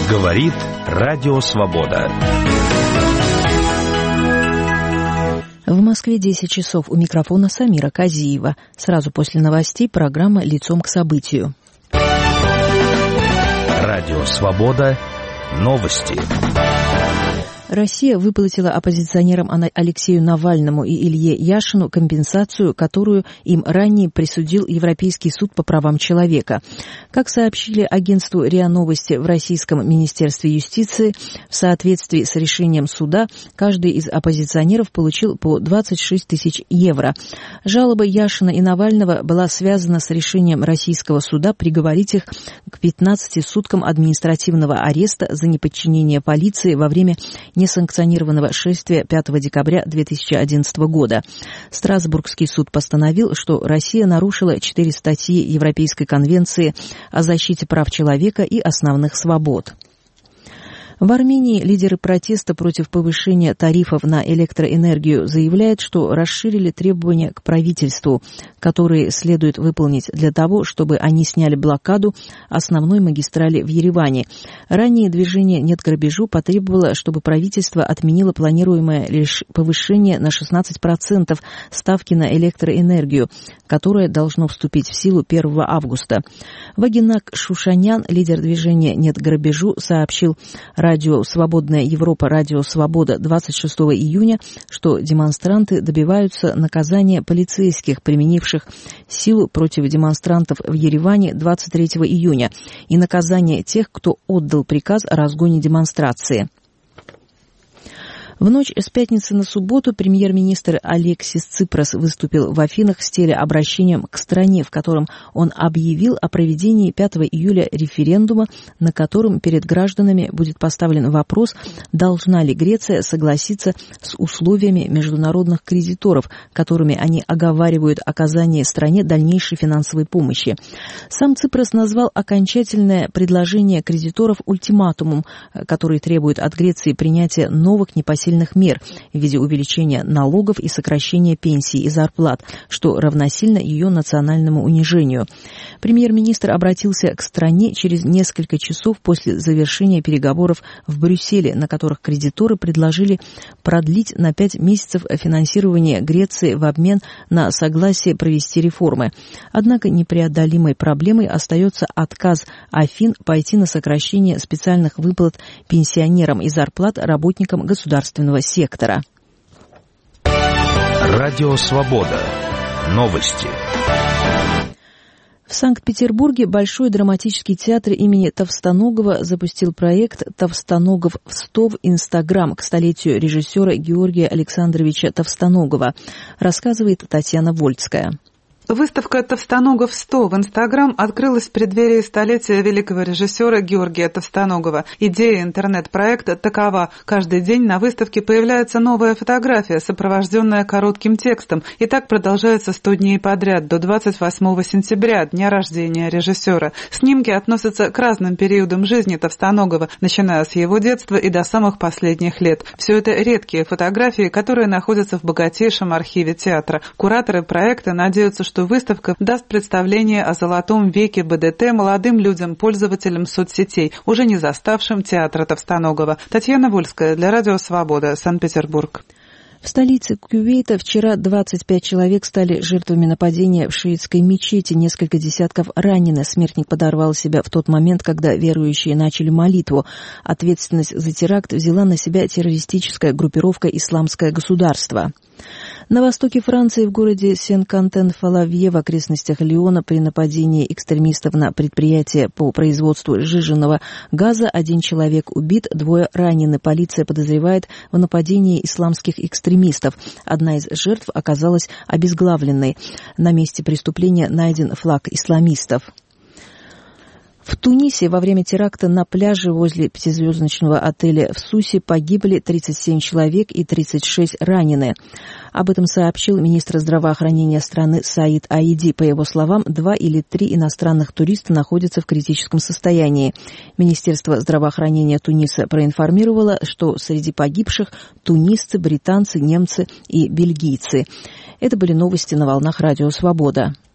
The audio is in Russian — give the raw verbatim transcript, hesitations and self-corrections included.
Говорит Радио Свобода. В Москве десять часов. У микрофона Самира Казиева. Сразу после новостей программа «Лицом к событию». Радио Свобода. Новости. Россия выплатила оппозиционерам Алексею Навальному и Илье Яшину компенсацию, которую им ранее присудил Европейский суд по правам человека. Как сообщили агентству РИА Новости в Российском Министерстве юстиции, в соответствии с решением суда, каждый из оппозиционеров получил по двадцать шесть тысяч евро. Жалоба Яшина и Навального была связана с решением российского суда приговорить их к пятнадцати суткам административного ареста за неподчинение полиции во время несанкционированного шествия пятого декабря две тысячи одиннадцатого года. Страсбургский суд постановил, что Россия нарушила четыре статьи Европейской конвенции о защите прав человека и основных свобод. В Армении лидеры протеста против повышения тарифов на электроэнергию заявляют, что расширили требования к правительству, которые следует выполнить для того, чтобы они сняли блокаду основной магистрали в Ереване. Ранее движение «Нет грабежу» потребовало, чтобы правительство отменило планируемое лишь повышение на шестнадцать процентов ставки на электроэнергию, которое должно вступить в силу первого августа. Вагинак Шушанян, лидер движения «Нет грабежу», сообщил радио «Свободная Европа», радио «Свобода» двадцать шестого июня, что демонстранты добиваются наказания полицейских, применивших силу против демонстрантов в Ереване двадцать третьего июня, и наказания тех, кто отдал приказ о разгоне демонстрации. В ночь с пятницы на субботу премьер-министр Алексис Ципрас выступил в Афинах с телеобращением к стране, в котором он объявил о проведении пятого июля референдума, на котором перед гражданами будет поставлен вопрос, должна ли Греция согласиться с условиями международных кредиторов, которыми они оговаривают оказание стране дальнейшей финансовой помощи. Сам Ципрас назвал окончательное предложение кредиторов ультиматумом, который требует от Греции принятия новых непосильных мер в виде увеличения налогов и сокращения пенсий и зарплат, что равносильно ее национальному унижению. Премьер-министр обратился к стране через несколько часов после завершения переговоров в Брюсселе, на которых кредиторы предложили продлить на пять месяцев финансирование Греции в обмен на согласие провести реформы. Однако непреодолимой проблемой остается отказ Афин пойти на сокращение специальных выплат пенсионерам и зарплат работникам государственного сектора. Радио Свобода. Новости. В Санкт-Петербурге Большой драматический театр имени Товстоногова запустил проект «Товстоногов в сто в Инстаграм» к столетию режиссера Георгия Александровича Товстоногова, рассказывает Татьяна Вольцкая. Выставка «Товстоногов сто» в Инстаграм открылась в преддверии столетия великого режиссера Георгия Товстоногова. Идея интернет-проекта такова. Каждый день на выставке появляется новая фотография, сопровожденная коротким текстом. И так продолжается сто дней подряд, до двадцать восьмого сентября, дня рождения режиссера. Снимки относятся к разным периодам жизни Товстоногова, начиная с его детства и до самых последних лет. Все это редкие фотографии, которые находятся в богатейшем архиве театра. Кураторы проекта надеются, что что выставка даст представление о золотом веке БДТ молодым людям, пользователям соцсетей, уже не заставшим театра Товстоногова. Татьяна Вольская для Радио Свобода, Санкт-Петербург. В столице Кувейта вчера двадцать пять человек стали жертвами нападения в шиитской мечети, несколько десятков ранены. Смертник подорвал себя в тот момент, когда верующие начали молитву. Ответственность за теракт взяла на себя террористическая группировка «Исламское государство». На востоке Франции, в городе Сен-Кантен-Фалавье в окрестностях Лиона, при нападении экстремистов на предприятие по производству сжиженного газа один человек убит, двое ранены. Полиция подозревает в нападении исламских экстремистов. Одна из жертв оказалась обезглавленной. На месте преступления найден флаг исламистов. В Тунисе во время теракта на пляже возле пятизвездочного отеля в Сусе погибли тридцать семь человек и тридцать шесть ранены. Об этом сообщил министр здравоохранения страны Саид Аиди. По его словам, два или три иностранных туриста находятся в критическом состоянии. Министерство здравоохранения Туниса проинформировало, что среди погибших тунисцы, британцы, немцы и бельгийцы. Это были новости на волнах Радио Свобода.